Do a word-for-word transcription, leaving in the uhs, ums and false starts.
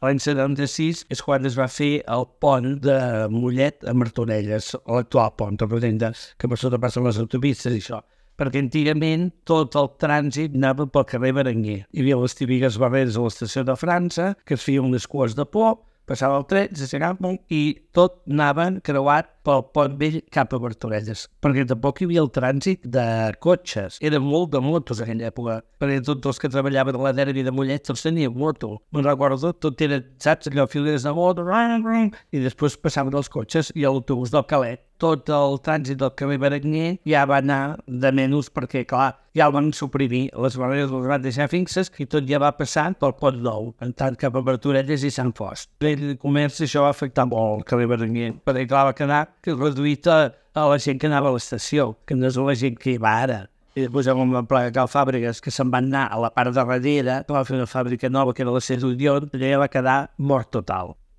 l'any setanta-sis és quan es va fer el pont de Mollet a Martorelles, l'actual pont, representa que per sota passen les autopistes i això. Perquè antigament tot el trànsit anava pel carrer Berenguer. Hi havia les típiques barreres a l'estació de França, que es feien unes cues de por, passava el tren, s'aixecaven i tot anava creuat pel pont vell cap a Martorelles. Perquè tampoc hi havia el trànsit de cotxes. Era molt de motos en aquella època. Perquè tots els que treballaven a la derbi de Mollet tots tenien moto. Me'n recordo, tot era, saps, allò, fileres de moto, i després passaven els cotxes i l'autobús del Calet. Tot el trànsit del carrer Berenguer ja va anar de menys perquè, clar, ja el van suprimir, les barreres les van deixar fixes i tot ja va passar pel Pont Nou, en tant cap a Martorelles i Sant Fost. El comerç això va afectar molt el carrer Berenguer, perquè clar, va quedar reduït a, a la gent que anava a l'estació, que no és la gent que hi va ara. I després hi va una plaga de cal fàbriques que se'n van anar a la part de darrere, que va fer una fàbrica nova que era la Cés Unió, allà va quedar mort total.